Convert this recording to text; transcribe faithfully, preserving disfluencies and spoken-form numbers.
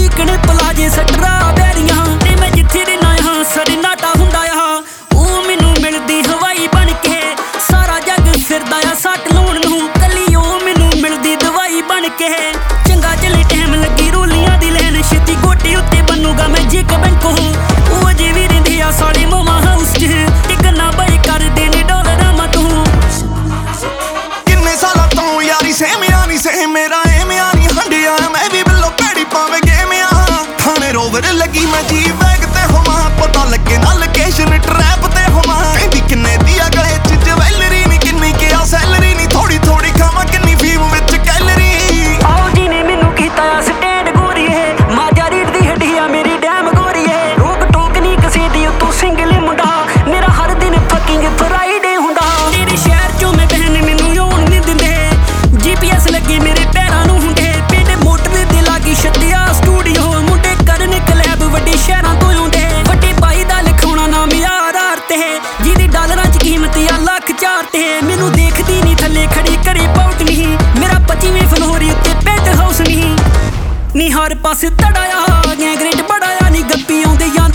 chicken ਪਲਾਜੇ straw ਬੈਰੀਆਂ ਤੇ ਮੈਂ ਜਿੱਥੇ ਦੇ ਨਾ ਹਾਂ ਸਰਨਾਟਾ ਹੁੰਦਾ ਆ ਉਹ ਮੈਨੂੰ ਮਿਲਦੀ ਹਵਾਈ ਬਣ ਕੇ ਸਾਰਾ ਜੱਗ ਫਿਰਦਾ ਆ ਸੱਟ ਲਾਉਣ ਨੂੰ ਕੱਲੀ ਉਹ ਮੈਨੂੰ ਮਿਲਦੀ ਦਵਾਈ ਬਣ ਕੇ ਚੰਗਾ ਚਲੇ ਟਾਈਮ ਲੱਗੀ ਰੋਲੀਆਂ ਦੀ ਲੈਣ ਛੇਤੀ ਗੋਡੇ ਉੱਤੇ ਬਣੂਗਾ ਮੈਂ ਜਿੱਕ ਬੈਂਕੋ ਉਹ ਅਜੇ ਵੀ ਰਹਿੰਦੇ ਆ ਸਾਲੇ ਮਾਮਾ ਹਾਊਸ 'ਚ ਟਿਕਣਾ ਬਈ ਕਰਦੇ ਨੇ ਡਾਲਰਾਂ ਮਾ ਤੂੰ ਕਿੰਨੇ ਸਾਲਾਂ ਤੋਂ ਯਾਰੀ ਸੇਮਿਆ ਨਹੀਂ ਸੇ ਮੇਰਾ ਐਵੇਂ ਨਹੀਂ ਹੰਡਿਆ ਮੈਂ ਵੀ ਬਿੱਲੋ ਭੈੜੀ ਪਾਵੇ ਗੇਮਿਆ ਥਾਣੇ ਰੋਵਰ ਲੱਗੀ ਮੈਂ ਜੀ ਬੈਗ ਤੇ ਹੋਵਾਂ ਪਤਾ ਲੱਗੇ ਨਾ ਲੋਕੇਸ਼ਨ ਟਰੈਪ ਤੇ ਹੋਵਾਂ ਕਹਿੰਦੀ ਕਿੰਨੇ ਦੀ ਆ ਗਲੇ 'ਚ ਜਵੈਲਰੀ ਨਹੀਂ ਕਿੰਨੀ ਕਿਹਾ ਸੈਲਰੀ ਨਹੀਂ ਥੋੜੀ ਥੋੜੀ ਖਾਵਾਂ ਕਿੰਨੀ ਫੀਮ ਵਿੱਚ ਕੈਲਰੀ ਆਓ ਜੀ ਨੇ ਮੈਨੂੰ ਕੀਤਾ ਸਟੈਂਡ ਗੋਰੀਏ ਮਾਜਾ ਰੀੜ ਦੀ ਹੱਡੀ ਆ ਮੇਰੀ ਡੈਮ ਗੋਰੀਏ ਰੋਕ ਟੋਕ ਨਹੀਂ ਕਿਸੇ ਦੀ ਤੂੰ ਸਿੰਗਲ ਮੁੰਡਾ ਮੇਰਾ ਹਰ ਦਿਨ ਫਕਿੰਗ ਫਰਾਈਡੇ ਹੁੰਦਾ ਤੇਰੇ ਸ਼ਹਿਰ 'ਚੋਂ ਮੈਂ ਬਹਿਨ ਮੈਨੂੰ ਆਉਣ ਨਹੀਂ ਦਿੰਦੇ ਜੀਪੀਐਸ ਲੱਗੇ ਮੇਰੇ ਪੈਰਾਂ ਨੂੰ ਹੁੰਦੇ ਪਿੰਡ ਮੋਟਰ ਦੇ ਲਾਗੀ ਛੱਤਿਆ ਸਟੂਡੀਓ ਮੁੰਡੇ ਕਰਨ ਕਲੈਬ ਵੱਡੇ ਸ਼ਹਿਰਾਂ ਤੋਂ ਆਉਂਦੇ ਵੱਡੇ ਭਾਈ ਦਾ ਲਿਖਾਉਣਾ ਨਾਮ ਯਾਰ ਆਰ ਤੇ ਜਿਹਦੀ ਡਾਲਰਾਂ 'ਚ ਕੀਮਤ ਆ ਲੱਖ ਚਾਰ ਤੇ ਮੈਨੂੰ ਦੇਖਦੀ ਨਹੀਂ ਥੱਲੇ ਖੜੀ ਘਰੇ ਪਾਉਟ ਨਹੀਂ ਮੇਰਾ ਪੱਚੀਵੇਂ ਫਲੋਰੀ ਉੱਤੇ ਪੈਂਟ ਹਾਊਸ ਨਹੀਂ ਨੀ ਹਰ ਪਾਸੇ ਤੜਾਇਆ ਗੈਂਗਰੇਟ ਬੜਾਇਆ ਨੀ ਗੱਪੀ ਆਉਂਦੇ